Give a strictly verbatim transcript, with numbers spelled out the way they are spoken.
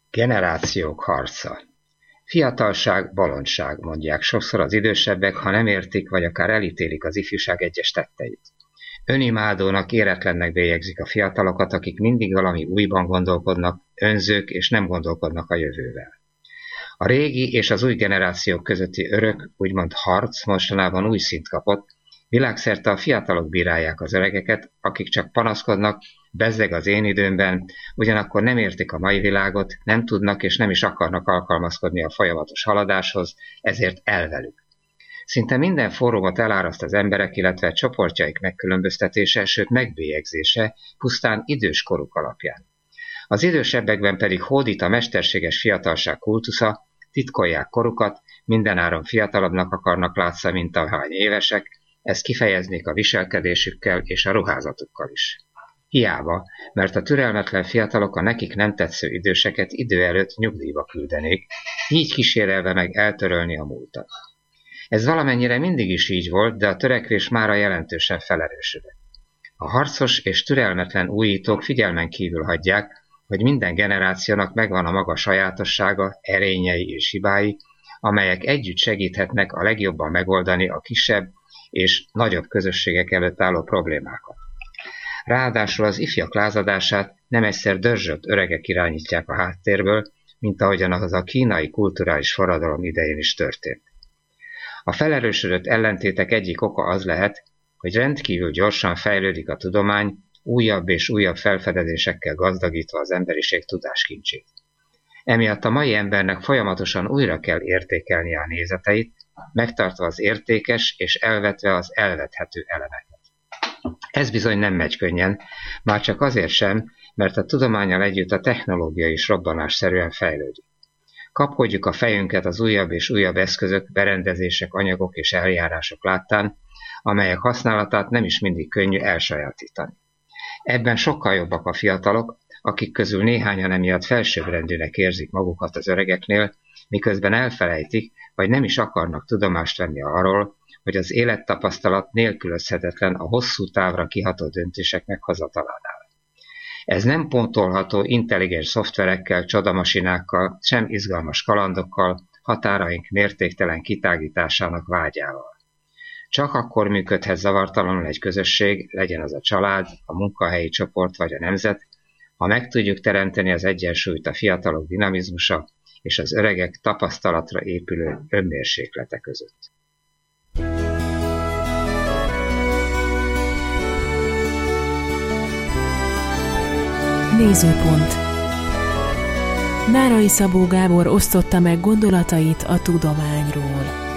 Generációk harca. Fiatalság, bolondság, mondják sokszor az idősebbek, ha nem értik, vagy akár elítélik az ifjúság egyes tetteit. Önimádónak, éretlennek bélyegzik a fiatalokat, akik mindig valami újban gondolkodnak, önzők és nem gondolkodnak a jövővel. A régi és az új generációk közötti örök, úgymond harc mostanában új szint kapott, világszerte a fiatalok bírálják az öregeket, akik csak panaszkodnak, bezzeg az én időmben, ugyanakkor nem értik a mai világot, nem tudnak és nem is akarnak alkalmazkodni a folyamatos haladáshoz, ezért elvelük. Szinte minden fórumot eláraszt az emberek, illetve csoportjaik megkülönböztetése, sőt megbélyegzése, pusztán idős koruk alapján. Az idősebbekben pedig hódít a mesterséges fiatalság kultusza, titkolják korukat, mindenáron fiatalabbnak akarnak látszani, mint ahány évesek, ezt kifejeznék a viselkedésükkel és a ruházatukkal is. Hiába, mert a türelmetlen fiatalok a nekik nem tetsző időseket idő előtt nyugdíjba küldenék, így kísérelve meg eltörölni a múltat. Ez valamennyire mindig is így volt, de a törekvés mára jelentősen felerősödött. A harcos és türelmetlen újítók figyelmen kívül hagyják, hogy minden generációnak megvan a maga sajátossága, erényei és hibái, amelyek együtt segíthetnek a legjobban megoldani a kisebb és nagyobb közösségek előtt álló problémákat. Ráadásul az ifjak lázadását nem egyszer dörzsölt öregek irányítják a háttérből, mint ahogyan az a kínai kulturális forradalom idején is történt. A felerősödött ellentétek egyik oka az lehet, hogy rendkívül gyorsan fejlődik a tudomány, újabb és újabb felfedezésekkel gazdagítva az emberiség tudáskincsét. Emiatt a mai embernek folyamatosan újra kell értékelnie a nézeteit, megtartva az értékes és elvetve az elvethető elemeket. Ez bizony nem megy könnyen, már csak azért sem, mert a tudománnyal együtt a technológia is robbanásszerűen fejlődik. Kapkodjuk a fejünket az újabb és újabb eszközök, berendezések, anyagok és eljárások láttán, amelyek használatát nem is mindig könnyű elsajátítani. Ebben sokkal jobbak a fiatalok, akik közül néhányan emiatt felsőbbrendűnek érzik magukat az öregeknél, miközben elfelejtik, vagy nem is akarnak tudomást venni arról, hogy az élettapasztalat nélkülözhetetlen a hosszú távra kiható döntések meghozatalánál. Ez nem pontolható intelligens szoftverekkel, csodamasinákkal, sem izgalmas kalandokkal, határaink mértéktelen kitágításának vágyával. Csak akkor működhet zavartalanul egy közösség, legyen az a család, a munkahelyi csoport vagy a nemzet, ha meg tudjuk teremteni az egyensúlyt a fiatalok dinamizmusa és az öregek tapasztalatra épülő önmérséklete között. Nézőpont. Nárai Szabó Gábor osztotta meg gondolatait a tudományról.